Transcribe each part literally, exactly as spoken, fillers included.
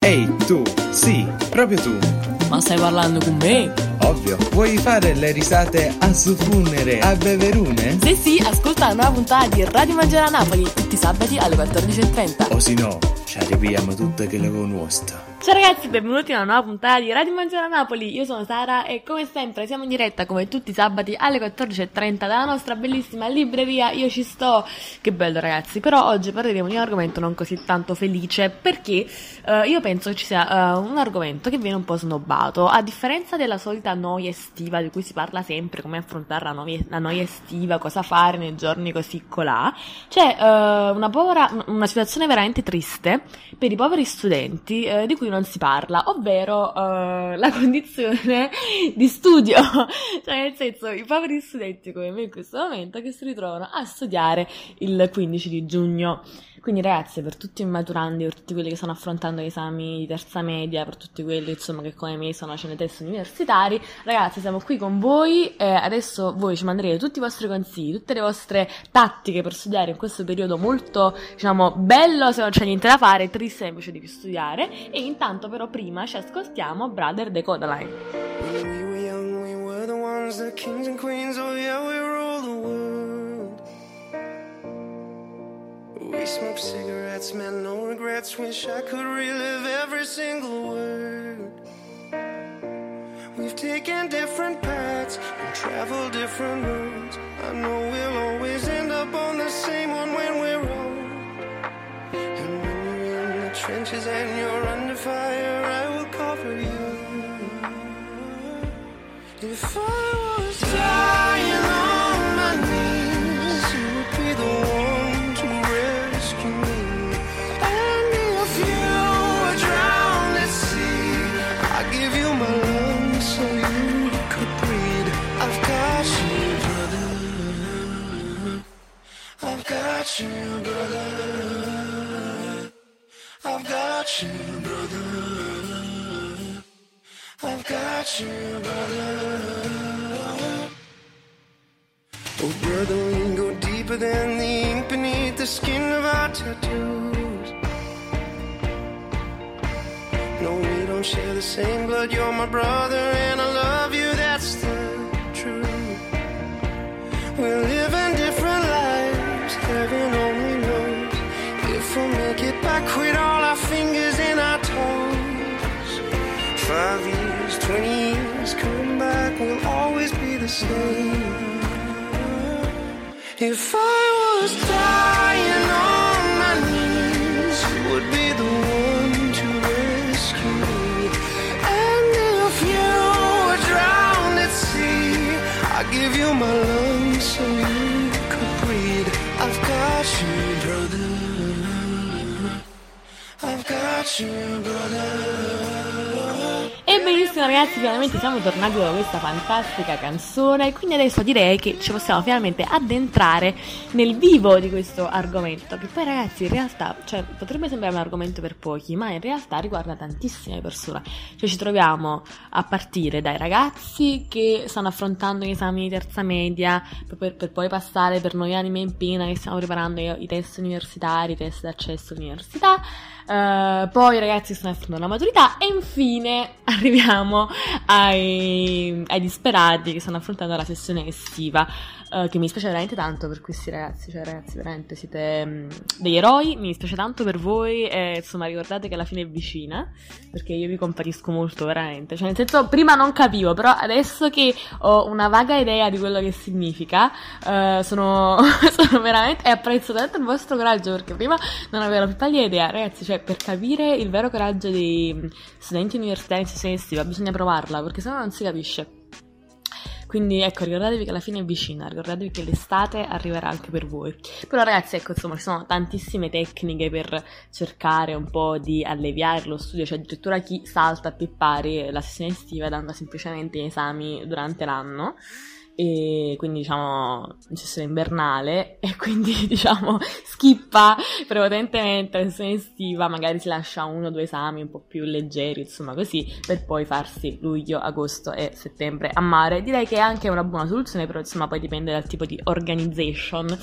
Ehi, tu, sì, proprio tu. Ma stai parlando con me? Ovvio, vuoi fare le risate a Suffunere, a Beverune? Sì, sì, ascolta la nuova puntata di Radio Mangiare a Napoli, tutti i sabati alle quattordici e trenta. O se no, ci arriviamo tutte che le conosco. Ciao ragazzi, benvenuti a una nuova puntata di Radio Mangiare a Napoli. Io sono Sara e come sempre siamo in diretta come tutti i sabati alle quattordici e trenta dalla nostra bellissima libreria Io Ci Sto. Che bello ragazzi, però oggi parleremo di un argomento non così tanto felice perché uh, io penso che ci sia uh, un argomento che viene un po' snobbato. A differenza della solita noia estiva di cui si parla sempre, come affrontare la noia, la noia estiva, cosa fare nei giorni così colà, c'è uh, una, povera, una situazione veramente triste per i poveri studenti uh, di cui non si parla, ovvero uh, la condizione di studio, cioè nel senso i poveri studenti come me in questo momento che si ritrovano a studiare il quindici di giugno. Quindi ragazzi, per tutti i maturandi, per tutti quelli che stanno affrontando gli esami di terza media, per tutti quelli insomma che come me sono facendo test universitari, ragazzi siamo qui con voi e adesso voi ci manderete tutti i vostri consigli, tutte le vostre tattiche per studiare in questo periodo molto, diciamo, bello se non c'è niente da fare, triste invece di più studiare. E intanto però prima ci ascoltiamo Brother The Codaline. When we were young, we were the ones, the kings and queens, oh yeah, we rule the world. We smoked cigarettes, man, no regrets, wish I could relive every single word. We've taken different paths and traveled different roads. I know we'll always end up on the same one when we're old. And when you're in the trenches and you're under fire, I will cover you. If I was dying on my knees, you would be the one to rescue me. And if you were drowned at sea, I'd give you my lungs so you could breathe. I've got you, brother. I've got you, brother. I've got you, brother. I've got you, brother. Oh, brother, we go deeper than the ink beneath the skin of our tattoos. No, we don't share the same blood. You're my brother and I love you, that's the truth. We're living different lives, heaven only knows if we'll make it back with all our fingers and our toes. Five years, twenty years, come back, we'll always be the same. If I was dying on my knees, you would be the one to rescue me. And if you were drowned at sea, I'd give you my lungs so you could breathe. I've got you, brother. I've got you, brother. E benissimo ragazzi, finalmente siamo tornati da questa fantastica canzone e quindi adesso direi che ci possiamo finalmente addentrare nel vivo di questo argomento, che poi ragazzi in realtà, cioè potrebbe sembrare un argomento per pochi, ma in realtà riguarda tantissime persone. Cioè ci troviamo a partire dai ragazzi che stanno affrontando gli esami di terza media per, per, per poi passare per noi anime in pena che stiamo preparando i, i test universitari, i test d'accesso all'università. Uh, poi ragazzi stanno affrontando la maturità e infine arriviamo ai, ai disperati che stanno affrontando la sessione estiva, uh, che mi dispiace veramente tanto per questi ragazzi, cioè ragazzi veramente siete um, degli eroi, mi dispiace tanto per voi e insomma ricordate che la fine è vicina, perché io vi compatisco molto veramente, cioè nel senso prima non capivo, però adesso che ho una vaga idea di quello che significa uh, sono, sono veramente, e apprezzo tanto il vostro coraggio perché prima non avevo la più pallida idea ragazzi, cioè per capire il vero coraggio dei studenti universitari in sessione estiva bisogna provarla, perché sennò non si capisce. Quindi ecco, ricordatevi che la fine è vicina, ricordatevi che l'estate arriverà anche per voi. Però ragazzi, ecco, insomma, ci sono tantissime tecniche per cercare un po' di alleviare lo studio, cioè addirittura chi salta a pippari la sessione estiva dando semplicemente gli esami durante l'anno. E quindi diciamo in sessione invernale e quindi diciamo skippa prepotentemente la sessione estiva, magari si lascia uno o due esami un po' più leggeri insomma così, per poi farsi luglio, agosto e settembre a mare. Direi che è anche una buona soluzione, però insomma poi dipende dal tipo di organization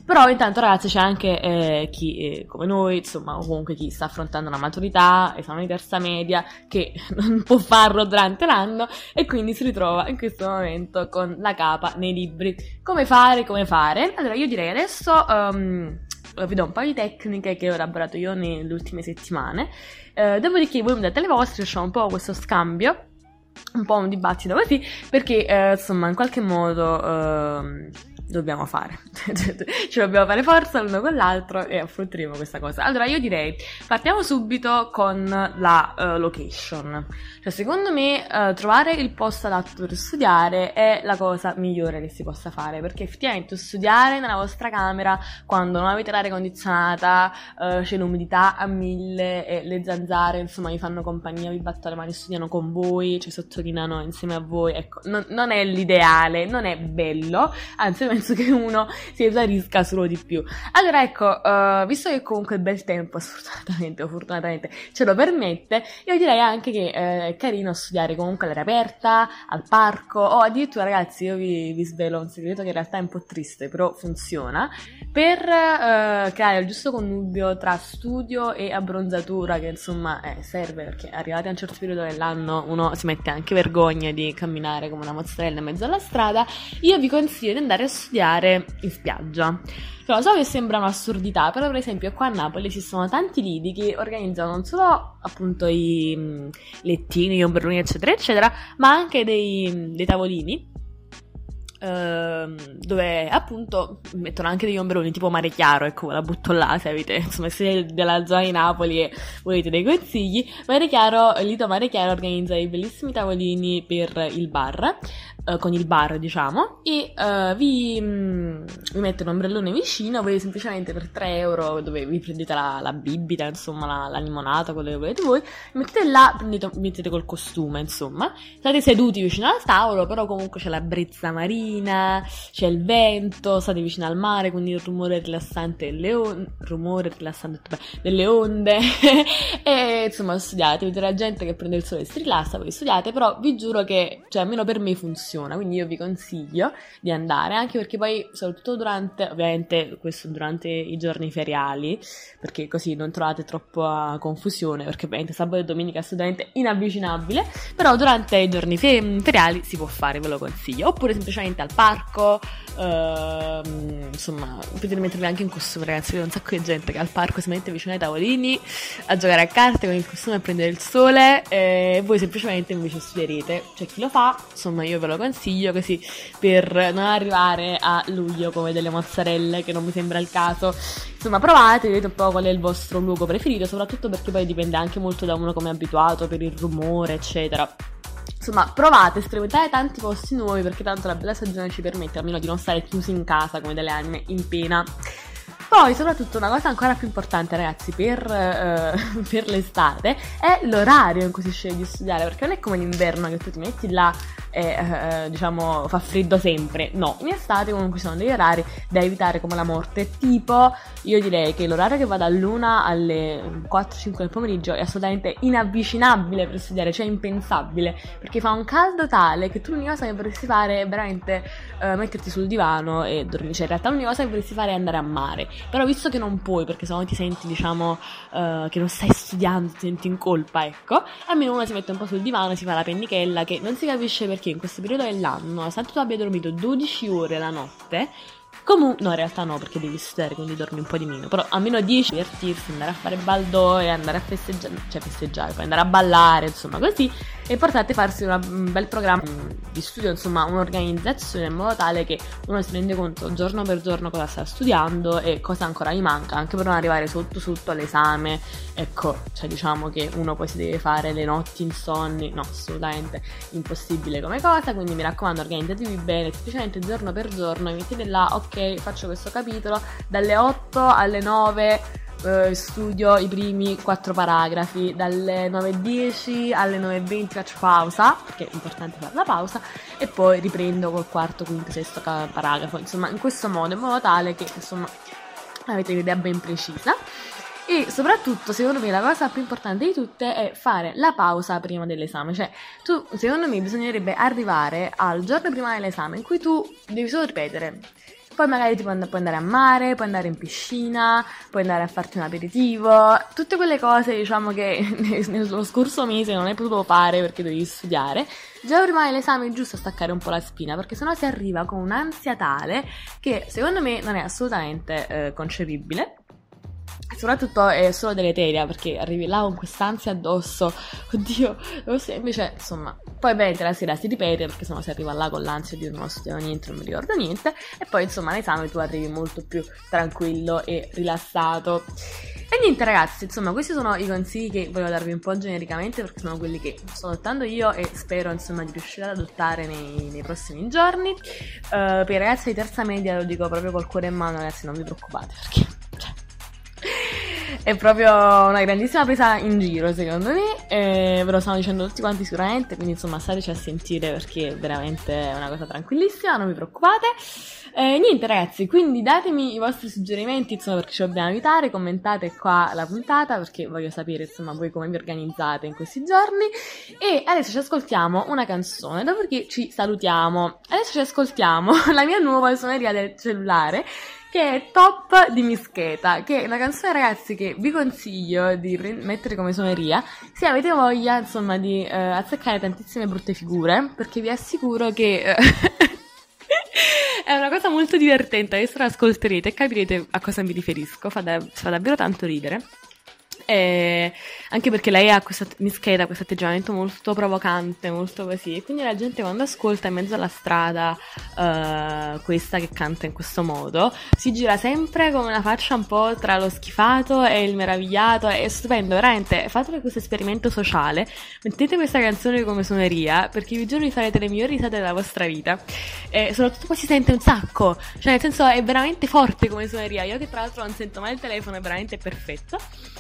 Però intanto ragazzi c'è anche eh, chi eh, come noi, insomma, o comunque chi sta affrontando la maturità, esame di terza media, che non può farlo durante l'anno e quindi si ritrova in questo momento con la capa nei libri. Come fare, come fare? Allora io direi adesso um, vi do un paio di tecniche che ho elaborato io nelle ultime settimane, uh, dopodiché voi mi date le vostre, facciamo un po' questo scambio, un po' un dibattito così, perché uh, insomma in qualche modo... Uh, dobbiamo fare, ce dobbiamo fare forza l'uno con l'altro e affronteremo questa cosa. Allora io direi partiamo subito con la uh, location, cioè secondo me uh, trovare il posto adatto per studiare è la cosa migliore che si possa fare, perché effettivamente studiare nella vostra camera quando non avete l'aria condizionata, uh, c'è l'umidità a mille e le zanzare insomma vi fanno compagnia, vi battono le mani, studiano con voi, ci sottolineano insieme a voi, ecco, non, non è l'ideale, non è bello, anzi penso che uno si esaurisca solo di più. Allora ecco, uh, visto che comunque il bel tempo sfortunatamente o fortunatamente ce lo permette, io direi anche che uh, è carino studiare comunque all'aria aperta, al parco, o addirittura ragazzi io vi, vi svelo un segreto che in realtà è un po' triste però funziona, per uh, creare il giusto connubio tra studio e abbronzatura, che insomma eh, serve, perché arrivati a un certo periodo dell'anno uno si mette anche vergogna di camminare come una mozzarella in mezzo alla strada. Io vi consiglio di andare a studiare in spiaggia. Cioè, lo so che sembra un'assurdità, però per esempio qua a Napoli esistono tanti lidi che organizzano non solo appunto i mh, lettini, gli ombrelloni eccetera eccetera, ma anche dei, dei tavolini dove appunto mettono anche degli ombrelloni tipo Mare Chiaro, ecco, la butto là se avete, insomma, se siete della zona di Napoli e volete dei consigli. Mare Chiaro, il Lido Mare Chiaro organizza dei bellissimi tavolini per il bar, uh, con il bar diciamo, e uh, vi, mh, vi mette un ombrellone vicino, voi semplicemente per tre euro, dove vi prendete la, la bibita, insomma la, la limonata, quello che volete voi, mettete là, prendete, mettete col costume, insomma, state seduti vicino al tavolo, però comunque c'è la brezza marina, c'è il vento, state vicino al mare, quindi il rumore rilassante delle onde, rumore rilassante delle onde e insomma studiate, vedete la gente che prende il sole e si rilassa, voi studiate, però vi giuro che, cioè almeno per me funziona, quindi io vi consiglio di andare, anche perché poi soprattutto durante, ovviamente questo durante i giorni feriali, perché così non trovate troppa confusione, perché ovviamente sabato e domenica è assolutamente inavvicinabile, però durante i giorni fe- feriali si può fare, ve lo consiglio, oppure semplicemente al parco, ehm, insomma potete mettervi anche in costume, ragazzi, vedo un sacco di gente che al parco si mette vicino ai tavolini a giocare a carte con il costume a prendere il sole e voi semplicemente invece studierete, c'è chi lo fa, insomma io ve lo consiglio così per non arrivare a luglio come delle mozzarelle, che non mi sembra il caso. Insomma provate, vedete un po' qual è il vostro luogo preferito, soprattutto perché poi dipende anche molto da uno come è abituato per il rumore eccetera. Insomma, provate, sperimentate tanti posti nuovi, perché tanto la bella stagione ci permette almeno di non stare chiusi in casa come delle anime in pena. Poi, soprattutto, una cosa ancora più importante, ragazzi, per, eh, per l'estate è l'orario in cui si sceglie di studiare, perché non è come l'inverno che tu ti metti là e, eh, diciamo, fa freddo sempre. No, in estate comunque ci sono degli orari da evitare come la morte, tipo, io direi che l'orario che va dall'una alle quattro cinque del pomeriggio è assolutamente inavvicinabile per studiare, cioè impensabile, perché fa un caldo tale che tu l'unica cosa che vorresti fare è veramente eh, metterti sul divano e dormire, cioè in realtà l'unica cosa che vorresti fare è andare a mare. Però visto che non puoi, perché sennò ti senti, diciamo, uh, che non stai studiando, ti senti in colpa, ecco, almeno uno si mette un po' sul divano, si fa la pennichella, che non si capisce perché in questo periodo dell'anno, nonostante tu abbia dormito dodici ore la notte, comunque, no in realtà no, perché devi studiare, quindi dormi un po' di meno, però almeno dieci, divertirsi, andare a fare baldoria, andare a festeggiare, cioè festeggiare, poi andare a ballare, insomma così, è importante farsi una, un bel programma di studio, insomma un'organizzazione, in modo tale che uno si rende conto giorno per giorno cosa sta studiando e cosa ancora gli manca, anche per non arrivare sotto sotto all'esame, ecco, cioè diciamo che uno poi si deve fare le notti insonni, no, assolutamente impossibile come cosa, quindi mi raccomando organizzatevi bene, semplicemente giorno per giorno, mettete là, ok, faccio questo capitolo, dalle otto alle nove Uh, studio i primi quattro paragrafi, dalle nove e dieci alle nove e venti faccio pausa, perché è importante fare la pausa, e poi riprendo col quarto, quinto, sesto paragrafo, insomma in questo modo, in modo tale che insomma avete un'idea ben precisa. E soprattutto, secondo me, la cosa più importante di tutte è fare la pausa prima dell'esame. Cioè, tu, secondo me, bisognerebbe arrivare al giorno prima dell'esame in cui tu devi solo ripetere Poi magari ti puoi and- puoi andare a mare, puoi andare in piscina, puoi andare a farti un aperitivo, tutte quelle cose diciamo che nello scorso mese non hai potuto fare perché dovevi studiare. Già prima dell'esame è giusto staccare un po' la spina, perché sennò si arriva con un'ansia tale che secondo me non è assolutamente eh, concepibile. Soprattutto è solo deleteria, perché arrivi là con quest'ansia addosso, oddio, devo studiare. Invece insomma poi ovviamente la sera si ripete, perché sennò si arriva là con l'ansia di non ho studiato niente, non mi ricordo niente, e poi insomma all'esame tu arrivi molto più tranquillo e rilassato. E niente ragazzi, insomma questi sono i consigli che volevo darvi un po' genericamente, perché sono quelli che sto adottando io e spero insomma di riuscire ad adottare nei, nei prossimi giorni. Uh, per i ragazzi di terza media lo dico proprio col cuore in mano, ragazzi, non vi preoccupate, perché cioè, è proprio una grandissima presa in giro secondo me, e ve lo stanno dicendo tutti quanti sicuramente, quindi insomma stateci a sentire perché è veramente una cosa tranquillissima, non vi preoccupate. Eh, niente ragazzi, quindi datemi i vostri suggerimenti, insomma, perché ci dobbiamo aiutare, commentate qua la puntata perché voglio sapere insomma voi come vi organizzate in questi giorni. E adesso ci ascoltiamo una canzone, dopodiché ci salutiamo. Adesso ci ascoltiamo la mia nuova suoneria del cellulare, che è Top di Mischeta, che è una canzone ragazzi che vi consiglio di mettere come suoneria se avete voglia insomma di eh, azzeccare tantissime brutte figure, perché vi assicuro che eh, è una cosa molto divertente. Adesso la ascolterete e capirete a cosa mi riferisco, fa, da, fa davvero tanto ridere. E anche perché lei ha questa Mischeta, questo atteggiamento molto provocante, molto così, e quindi la gente quando ascolta in mezzo alla strada uh, questa che canta in questo modo si gira sempre con una faccia un po' tra lo schifato e il meravigliato. È stupendo, veramente, fate questo esperimento sociale, mettete questa canzone come suoneria, perché vi giuro vi farete le migliori risate della vostra vita, e soprattutto poi si sente un sacco, cioè nel senso è veramente forte come suoneria. Io che tra l'altro non sento mai il telefono, è veramente perfetto.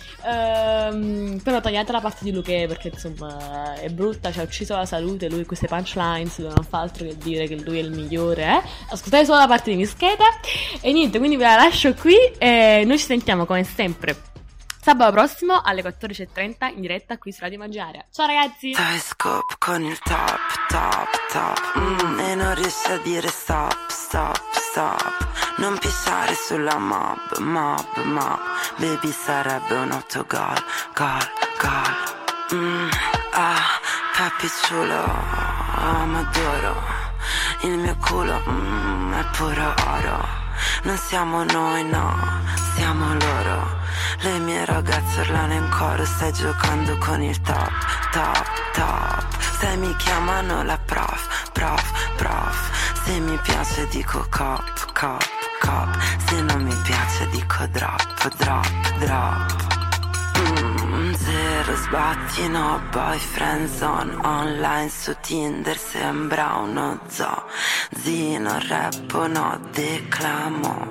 Um, però togliate la parte di Luque, perché insomma è brutta, ci ha ucciso la salute lui, queste punchlines non fa altro che dire che lui è il migliore, eh? Ascoltate solo la parte di Mischeta. E niente, quindi ve la lascio qui e noi ci sentiamo come sempre sabato prossimo alle quattordici e trenta in diretta qui su Radio Immaginaria. Ciao ragazzi! Telescope con il top, top, top mm, e non riesci a dire stop, stop, stop. Non pisciare sulla mob, mob, mob. Baby sarebbe un autogol, gol, gol. mm, Ah, papi ciulo, oh, ma adoro. Il mio culo mm, è puro oro. Non siamo noi, no, siamo loro. Le mie ragazze urlano in coro, stai giocando con il top, top, top. Se mi chiamano la prof, prof, prof. Se mi piace dico cop, cop, cop. Se non mi piace dico drop, drop, drop. Mm, zero sbatti, no boyfriend zone. Online su Tinder sembra uno zoo. Zino, rappo, no declamo.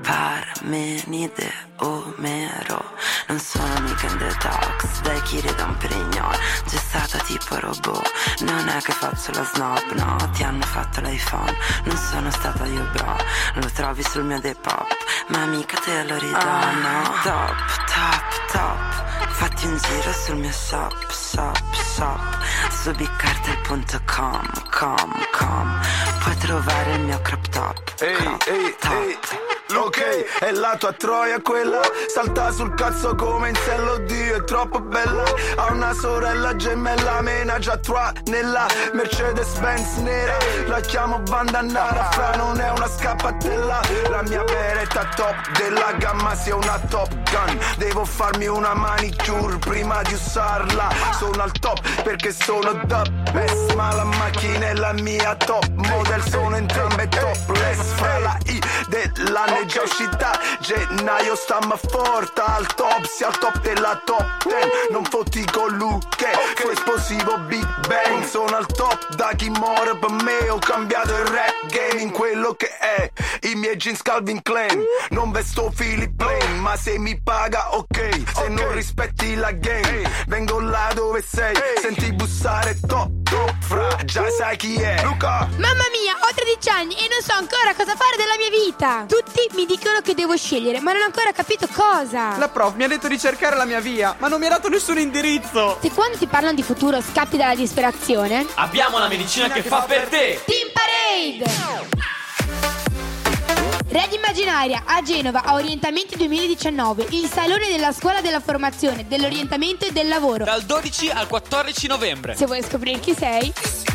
Parmenide, Omero. Non sono mica in detox, dai chiri da un Perignon. Gestata tipo robot, non è che faccio la snob, no. Ti hanno fatto l'iPhone, non sono stata io bro. Lo trovi sul mio Depop, ma mica te lo ridò, ah, no. Top, top, top. Fatti un giro sul mio shop, shop, shop. Su bigcartel punto com, com, com. Puoi trovare il mio crop top, ehi, crop ehi, top. ehi. Ok, è la tua troia quella. Salta sul cazzo come in cielo, oddio è troppo bella. Ha una sorella gemella, mena già trois nella Mercedes-Benz nera. La chiamo bandanara, fra non è una scappatella. La mia beretta top della gamma sia una Top Gun. Devo farmi una manicure prima di usarla. Sono al top perché sono the best, ma la macchina è la mia top model. Sono entrambe topless, fra la I dell'anno è già uscita gennaio, stamma forte al top, sia al top della top dieci. Non fotti con Luque, fu esplosivo Big Bang. Sono al top da chi muore per me. Ho cambiato il rap game in quello che è. I miei jeans Calvin Klein, non vesto Philip Plain, ma se mi paga ok. Se non rispetti la game, vengo là dove sei. Senti bussare top, top, fra, già sai chi è. Luca! Mamma mia, ho tredici anni e non so ancora cosa fare della mia vita. Tutti mi dicono che devo scegliere, ma non ho ancora capito cosa. La prof mi ha detto di cercare la mia via, ma non mi ha dato nessun indirizzo. Se quando ti parlano di futuro scappi dalla disperazione, abbiamo la medicina che, che fa per te. Team Parade! Red Immaginaria a Genova a Orientamenti duemiladiciannove, il salone della scuola della formazione, dell'orientamento e del lavoro. Dal dodici al quattordici novembre. Se vuoi scoprire chi sei,